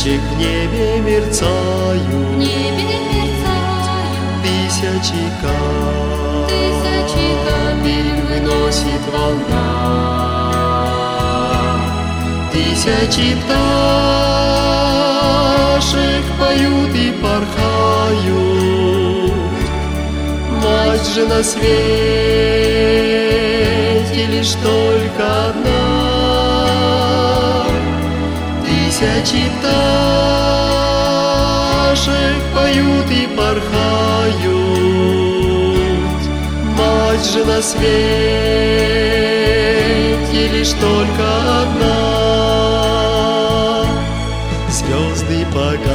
звездочек в небе мерцают, тысячи капель выносит волна, тысячи пташек поют и порхают. Мать же на свете лишь только одна. Тысячи пташек поют и порхают. Мать же на свете лишь только одна. Звезды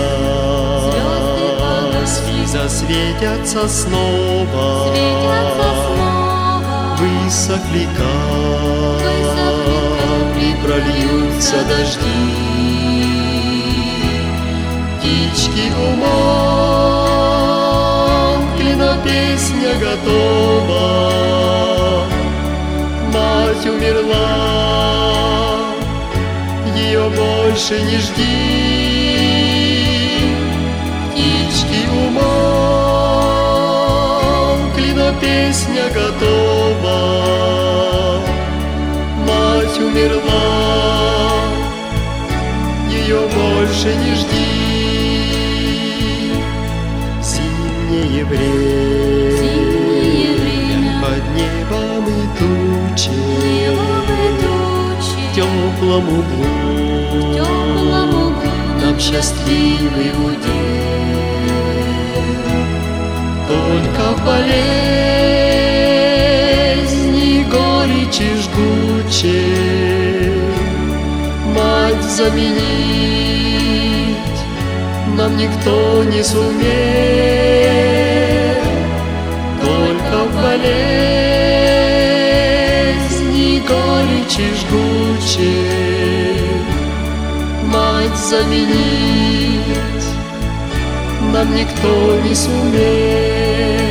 погасли, засветятся снова, высохли капли, прольются дожди. Птички умолкли, но песня готова. Мать умерла, ее больше не жди. Птички умолкли, но песня готова. Мать умерла, ее больше не жди. Зимнее время под небом и тучи, в теплом углу нам счастливый удел. Только в болезни, горечи жгучей мать заменить нам никто не сумел. Только в болезни, горечи жгучей мать заменить нам никто не сумел.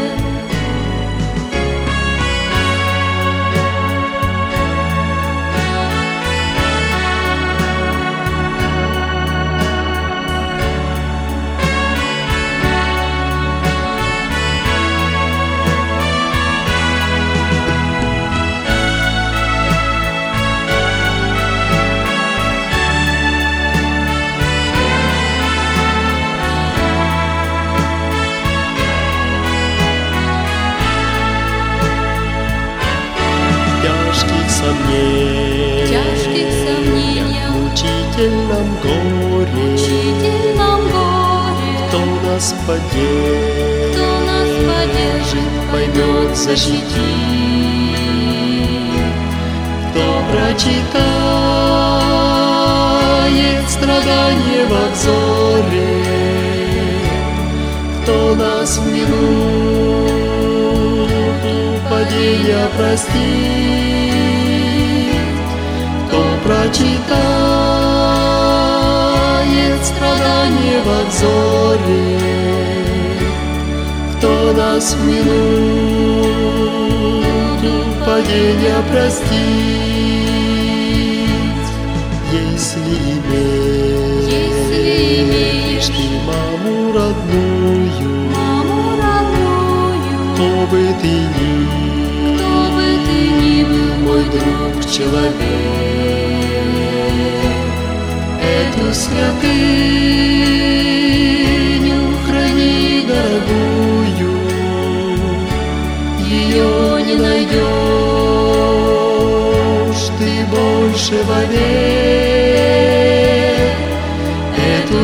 Тяжких сомнениях, мучительном горе, кто нас поддержит, поймет, защитит. Кто прочитает страдания во взоре, кто нас в минуту падения простит. Прочитает страдания во взоре, кто нас в минуту падения простит. Если имеешь ты маму родную, кто бы ты ни был, мой друг, человек, эту святыню храни дорогую, ее не найдешь ты больше вовек. Эту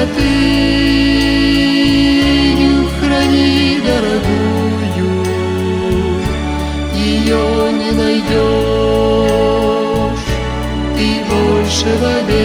святыню храни дорогую, ее не найдешь ты больше вовек.